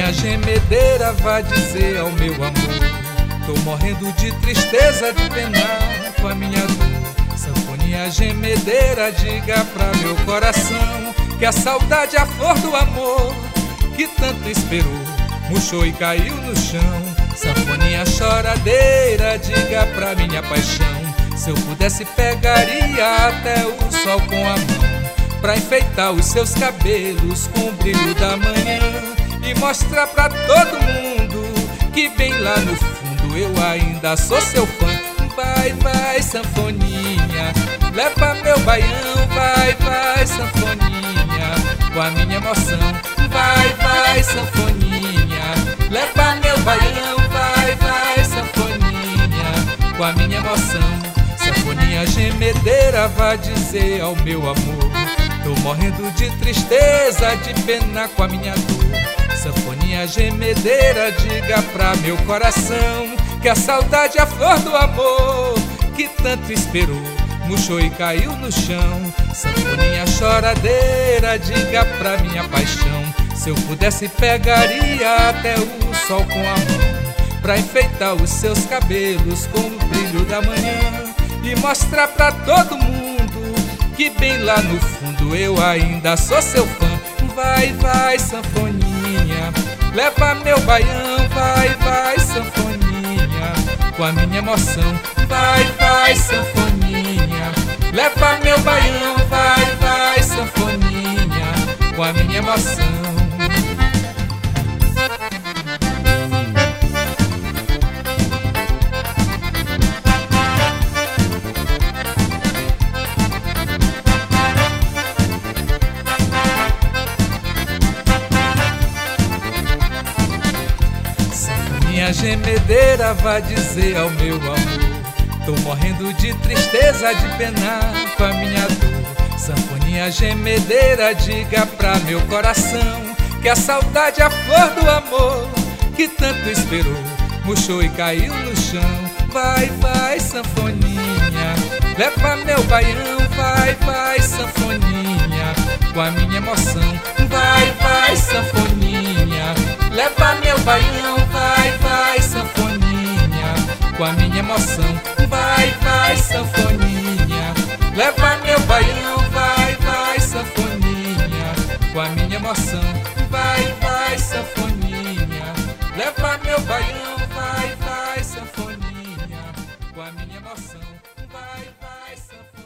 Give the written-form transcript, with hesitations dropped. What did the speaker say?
Sanfoninha gemedeira, vá dizer ao meu amor: tô morrendo de tristeza, de penar com a minha dor. Sanfoninha gemedeira, diga pra meu coração que a saudade é a flor do amor que tanto esperou, murchou e caiu no chão. Sanfoninha choradeira, diga pra minha paixão: se eu pudesse pegaria até o sol com a mão, pra enfeitar os seus cabelos com o brilho da manhã e mostrar pra todo mundo que bem lá no fundo eu ainda sou seu fã. Vai, vai, sanfoninha, leva meu baião. Vai, vai, sanfoninha, com a minha emoção. Vai, vai, sanfoninha, leva meu baião. Vai, vai, sanfoninha, com a minha emoção. Sanfoninha gemedeira, vá dizer ao meu amor: tô morrendo de tristeza, de pena com a minha dor. Sanfoninha gemedeira, diga pra meu coração que a saudade é a flor do amor que tanto esperou, murchou e caiu no chão. Sanfoninha choradeira, diga pra minha paixão: se eu pudesse pegaria até o sol com a mão, pra enfeitar os seus cabelos com o brilho da manhã e mostrar pra todo mundo que bem lá no fundo eu ainda sou seu fã. Vai, vai, sanfoninha, leva meu baião. Vai, vai, sanfoninha, com a minha emoção. Vai, vai, sanfoninha, leva meu baião. Vai, vai, sanfoninha, com a minha emoção. Sanfoninha gemedeira, vá dizer ao meu amor: tô morrendo de tristeza, de penar com a minha dor. Sanfoninha gemedeira, diga pra meu coração que a saudade é a flor do amor que tanto esperou, murchou e caiu no chão. Vai, vai, sanfoninha, leva meu baião. Vai, vai, sanfoninha, com a minha emoção. Vai, vai, sanfoninha, leva meu baião. Vai, vai, sanfoninha, com a minha emoção. Vai, vai, sanfoninha, leva meu baião. Vai, vai, sanfoninha, com a minha emoção. Vai, vai, sanfoninha, leva meu baião. Vai, vai, sanfoninha, com a minha emoção. Vai, vai, sanfoninha.